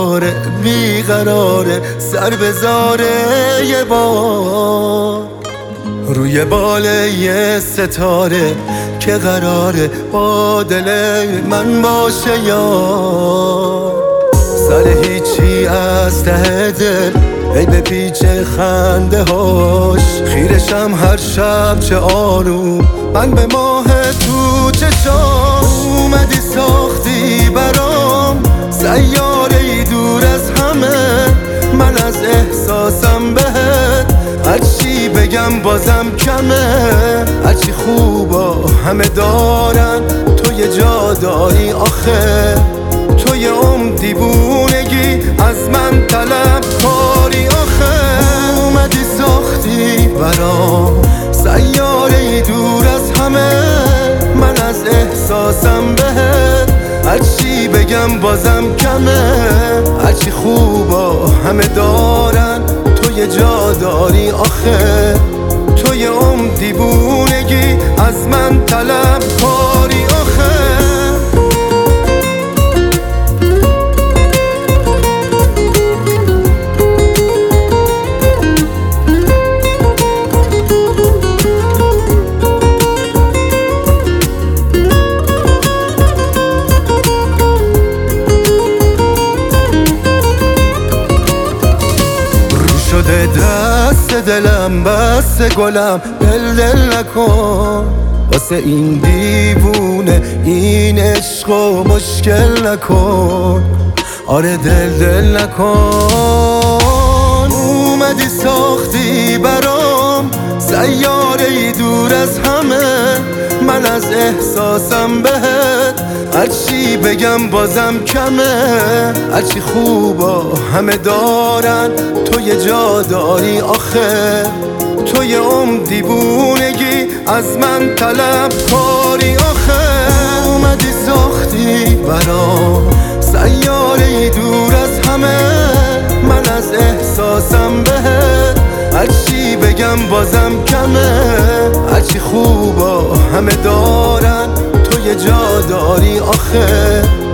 دوباره بیقراره سر بذاره یه بار روی باله یه ستاره که قراره با دل من باشه یار. سر هیچی از ته دل ای به پیچ خنده هاش خیرشم هر شب چه آروم من به ماه تو چشاش. اومدی ساختی برام سیاره‌ای دور از همه، من از احساسم بهت هرچی بگم بازم کمه. هرچی خوبا همه دارن تو یه جا داری آخه، تو یه دیوونگی از من طلب کاری آخه. اومدی ساختی برام سیاره‌ای دور از همه، من از احساسم بهت هرچی بگم بازم کمه. هرچی خوبا همه دارن تو یه جا داری آخه، تو یه دیوونگی از من طلب کاری آخه. شده دست دلم بست گلم دل نکن واسه این دیوونه این عشق و مشکل نکن. آره دل نکن. اومدی ساختی برام سیاره‌ای دور از همه، من از احساسم بهت هرچی بگم بازم کمه. هرچی خوبا همه دارن تو یه جا داری آخه، تو یه دیوونگی از من طلب کاری آخه. اومدی ساختی برام سیاره‌ای دور از همه، من از احساسم بهت هرچی بگم بازم کمه. هرچی خوبا همه دارن تو یه جا داری آخه،